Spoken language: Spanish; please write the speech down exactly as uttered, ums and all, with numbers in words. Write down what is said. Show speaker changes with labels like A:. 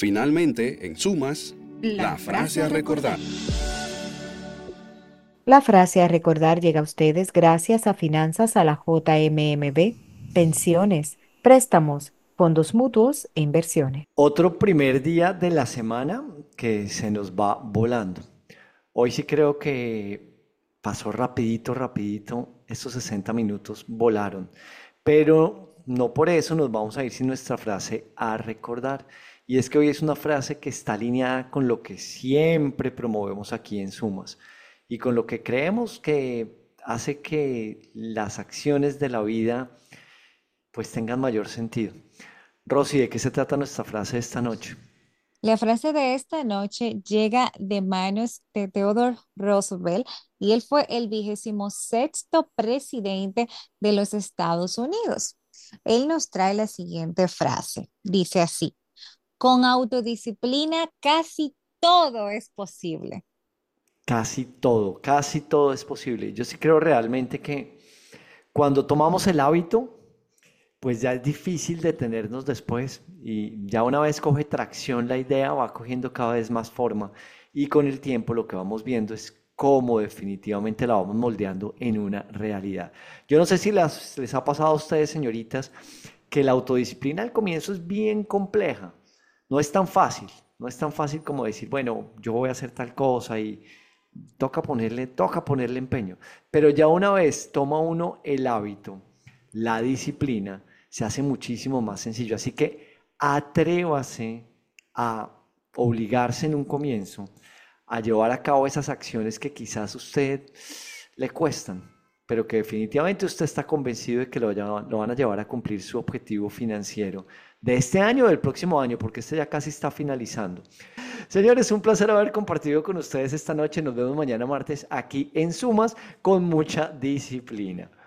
A: Finalmente, en sumas, la frase a recordar.
B: La frase a recordar llega a ustedes gracias a Finanzas a la J M M B, pensiones, préstamos, fondos mutuos e inversiones.
C: Otro primer día de la semana que se nos va volando. Hoy sí creo que pasó rapidito, rapidito. Estos sesenta minutos volaron. Pero no por eso nos vamos a ir sin nuestra frase a recordar. Y es que hoy es una frase que está alineada con lo que siempre promovemos aquí en Sumas y con lo que creemos que hace que las acciones de la vida pues tengan mayor sentido. Rosy, ¿de qué se trata nuestra frase de esta noche?
D: La frase de esta noche llega de manos de Theodore Roosevelt y él fue el vigésimo sexto presidente de los Estados Unidos. Él nos trae la siguiente frase. Dice así, con autodisciplina casi todo es posible.
C: Casi todo, casi todo es posible. Yo sí creo realmente que cuando tomamos el hábito, pues ya es difícil detenernos después y ya una vez coge tracción la idea va cogiendo cada vez más forma y con el tiempo lo que vamos viendo es cómo definitivamente la vamos moldeando en una realidad. Yo no sé si las- les ha pasado a ustedes, señoritas, que la autodisciplina al comienzo es bien compleja, no es tan fácil, no es tan fácil como decir, bueno, yo voy a hacer tal cosa y toca ponerle, toca ponerle empeño, pero ya una vez toma uno el hábito, la disciplina, se hace muchísimo más sencillo. Así que atrévase a obligarse en un comienzo a llevar a cabo esas acciones que quizás a usted le cuestan, pero que definitivamente usted está convencido de que lo, llama- lo van a llevar a cumplir su objetivo financiero de este año o del próximo año, porque este ya casi está finalizando. Señores, un placer haber compartido con ustedes esta noche. Nos vemos mañana martes aquí en Sumas con mucha disciplina.